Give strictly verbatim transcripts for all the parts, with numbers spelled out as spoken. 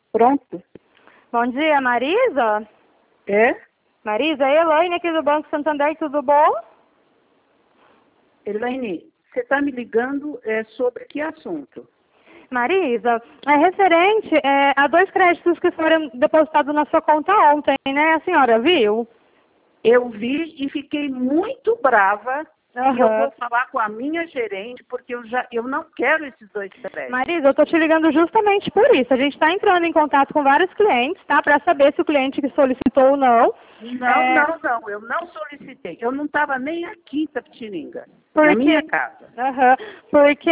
Pronto. Bom dia, Marisa? É? Marisa, é Elaine aqui do Banco Santander, tudo bom? Elaine, você está me ligando é, sobre que assunto? Marisa, é referente é, a dois créditos que foram depositados na sua conta ontem, né? A senhora viu? Eu vi e fiquei muito brava. Uhum. E eu vou falar com a minha gerente, porque eu, já, eu não quero esses dois créditos. Marisa, eu estou te ligando justamente por isso. A gente está entrando em contato com vários clientes, tá? Para saber se o cliente que solicitou ou não. Não, é... não, não. Eu não solicitei. Eu não estava nem aqui em Tapetininga, Porque... na minha casa. Uhum. Porque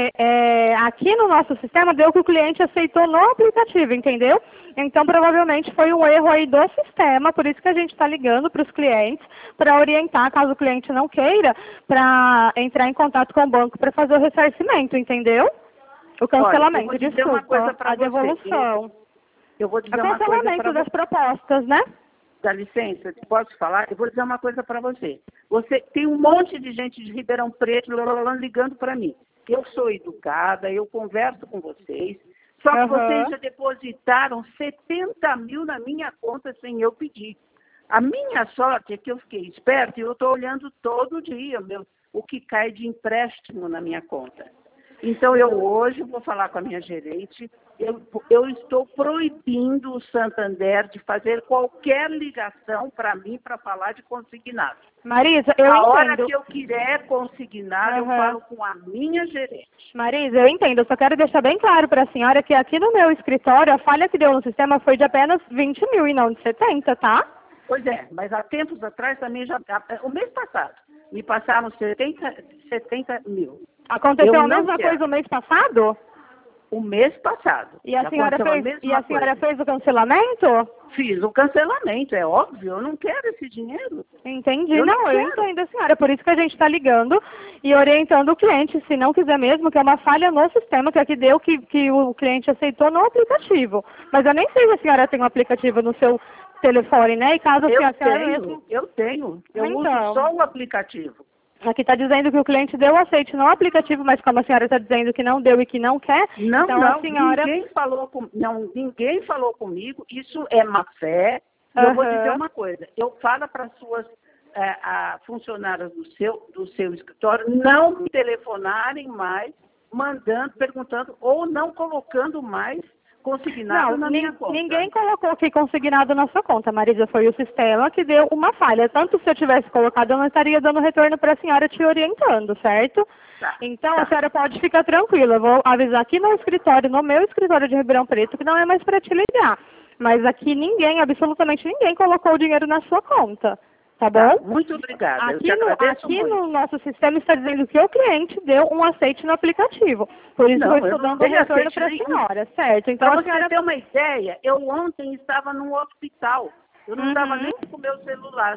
é, aqui no nosso sistema deu que o cliente aceitou no aplicativo, entendeu? Então, provavelmente foi um erro aí do sistema, por isso que a gente está ligando para os clientes, para orientar, caso o cliente não queira, para entrar em contato com o banco para fazer o ressarcimento, entendeu? O cancelamento, Olha, eu vou dizer desculpa, uma coisa para a você. devolução. Eu, eu vou dizer O uma coisa cancelamento para das você. propostas, né? Dá licença, posso falar? Eu vou dizer uma coisa para você. Você tem um monte de gente de Ribeirão Preto ligando para mim. Eu sou educada, eu converso com vocês, só que Uhum. vocês já depositaram setenta mil na minha conta sem eu pedir. A minha sorte é que eu fiquei esperta e eu estou olhando todo dia meu, o que cai de empréstimo na minha conta. Então, eu hoje vou falar com a minha gerente, eu, eu estou proibindo o Santander de fazer qualquer ligação para mim para falar de consignado. Marisa, eu a entendo. hora que eu quiser consignar, Uhum. eu falo com a minha gerente. Marisa, eu entendo. Eu só quero deixar bem claro para a senhora que aqui no meu escritório, a falha que deu no sistema foi de apenas vinte mil e não de setenta, tá? Pois é, mas há tempos atrás também já... O mês passado, me passaram setenta, setenta mil. Aconteceu Eu a não mesma quero. coisa o mês passado? O mês passado. E a senhora Aconteceu fez, mesma e a senhora coisa. fez o cancelamento? Fiz o cancelamento, é óbvio, eu não quero esse dinheiro. Entendi. Eu não Não, eu quero. entendo, a senhora. Por isso que a gente está ligando e orientando o cliente, se não quiser mesmo, que é uma falha no sistema, que aqui deu que, que o cliente aceitou no aplicativo. Mas eu nem sei se a senhora tem um aplicativo no seu telefone, né? E caso Eu a senhora tenho, mesmo... eu tenho. Eu Então. uso só o aplicativo. Aqui está dizendo que o cliente deu aceite no aplicativo, mas como a senhora está dizendo que não deu e que não quer, Não, então não, a senhora... ninguém falou com, não, ninguém falou comigo, isso é má fé. E Uhum. eu vou dizer uma coisa, eu falo para as suas é, a, funcionárias do seu, do seu escritório não me telefonarem mais, mandando, perguntando, ou não colocando mais consignado Não, na minha conta. Ninguém colocou aqui consignado na sua conta, Marisa. Foi o sistema que deu uma falha. Tanto se eu tivesse colocado, eu não estaria dando retorno para a senhora te orientando, certo? Tá, Então, tá. a senhora pode ficar tranquila. Eu vou avisar aqui no escritório, no meu escritório de Ribeirão Preto, que não é mais para te ligar. Mas aqui ninguém, absolutamente ninguém, colocou o dinheiro na sua conta. Tá bom? Tá, muito obrigada. Aqui, eu te no, agradeço aqui muito. no nosso sistema está dizendo que o cliente deu um aceite no aplicativo. Por isso Não, eu estou eu não dando dei retorno aceite para a nenhum. senhora, certo? Então Para a você senhora... ter uma ideia, eu ontem estava no hospital. Eu não estava Uhum. nem com o meu celular.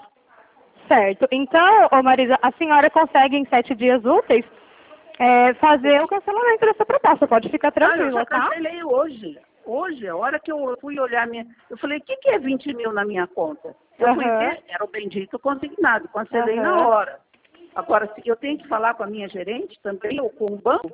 Certo. Então, ô Marisa, a senhora consegue em sete dias úteis é, fazer o cancelamento dessa proposta. Pode ficar Ah, eu tranquila, já tá? cancelei hoje. Hoje, a hora que eu fui olhar minha... Eu falei, o que, que é vinte mil na minha conta? Eu fui Aham. ver, era o bendito consignado. Cancelei na Aham. hora. Agora, se eu tenho que falar com a minha gerente também, ou com o banco?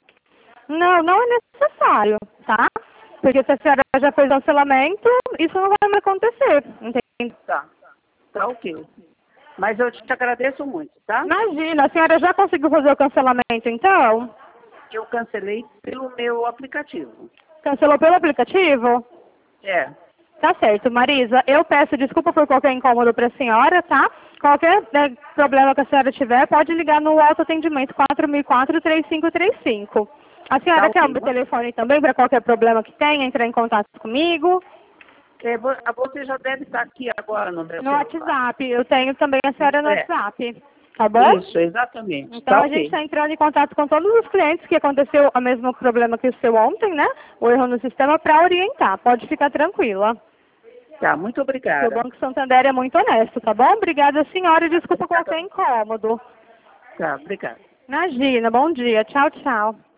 Não, não é necessário, tá? Porque se a senhora já fez o cancelamento, isso não vai mais acontecer, entende? Tá, tá ok. Mas eu te agradeço muito, tá? Imagina, a senhora já conseguiu fazer o cancelamento, então? Eu cancelei pelo meu aplicativo. Cancelou pelo aplicativo? É. Tá certo, Marisa. Eu peço desculpa por qualquer incômodo para a senhora, tá? Qualquer né, problema que a senhora tiver, pode ligar no autoatendimento quatro mil e quatro, três cinco três cinco. A senhora Tá, quer o ok. meu telefone também para qualquer problema que tenha, entrar em contato comigo? É, vo- você já deve estar aqui agora no meu No celular. WhatsApp. Eu tenho também a senhora no É. WhatsApp. Tá bom? Isso, exatamente. Então Tá a ok. gente está entrando em contato com todos os clientes que aconteceu o mesmo problema que o seu ontem, né? O erro no sistema para orientar. Pode ficar tranquila. Tá, muito O obrigada. Banco Santander é muito honesto, tá bom? Obrigada, senhora. Desculpa qualquer incômodo. Tá, obrigada. Imagina. Bom dia. Tchau, tchau.